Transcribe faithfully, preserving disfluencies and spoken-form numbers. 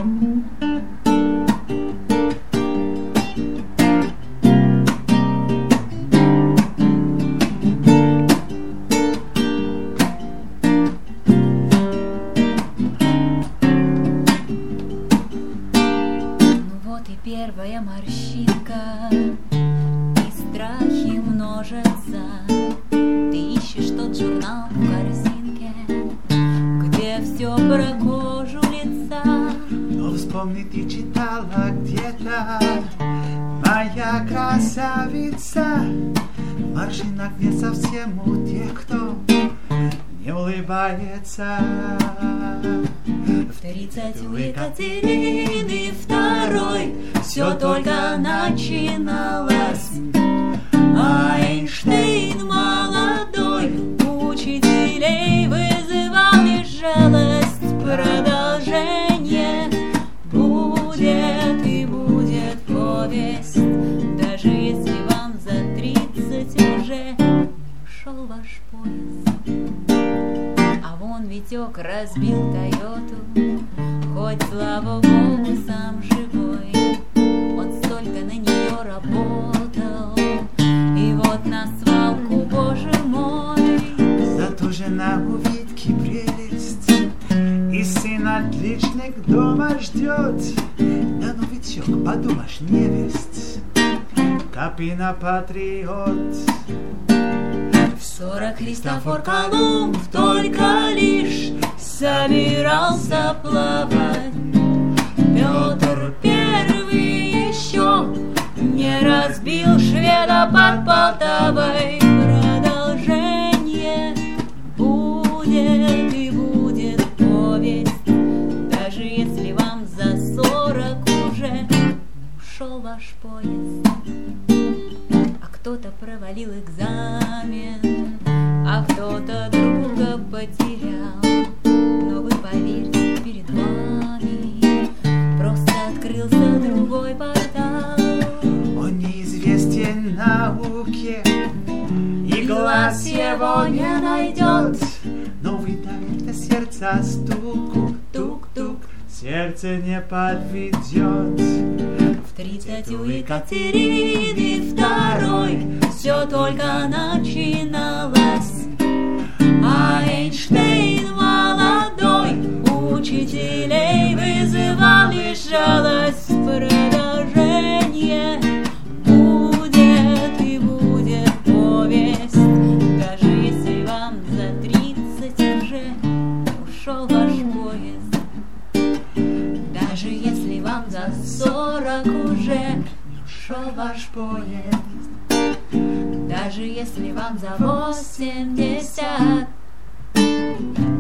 Первая морщинка, и страхи множатся. Ты ищешь тот журнал в корзинке, где все про кожу лица. Но вспомни, ты читала где-то: моя красавица, морщинок не совсем у тех, кто не улыбается. В тридцать у Екатерины второй все только начиналось, а Эйнштейн молодой учителей вызывал лишь жалость. Продолжение будет и будет повесть, даже если вам за тридцать уже шел ваш поезд. А вон Витек разбил Тойоту, хоть, слава Богу, сам живой. Он столько на нее работал, и вот на свалку, боже мой. Зато жена у Витьки прелесть, и сын отличник дома ждет. Да ну, Витек, подумаешь, невесть, Капина патриот. В сорок Христофор Колумб только лишь собирался плавать. Петр Первый еще не разбил шведа под Полтавой. Продолжение будет и будет повесть, даже если вам за сорок уже ушел ваш поезд. А кто-то провалил экзамен, а кто-то друга потерял. Но вы поверьте, перед вами просто открылся другой портал. Он неизвестен науке, и глаз его не найдет, но выдавит на сердце стуку, тук-тук, сердце не подведет. В тридцать у Екатерины второй все только начиналось, а Эйнштейн молодой учителей вызывал лишь жалость. Продолжение будет и будет повесть, даже если вам за тридцать уже ушел ваш поезд, даже если вам за сорок уже ушел ваш поезд, даже если вам за восемьдесят